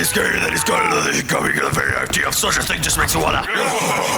scary that he's got the very idea of such a thing just makes me wanna.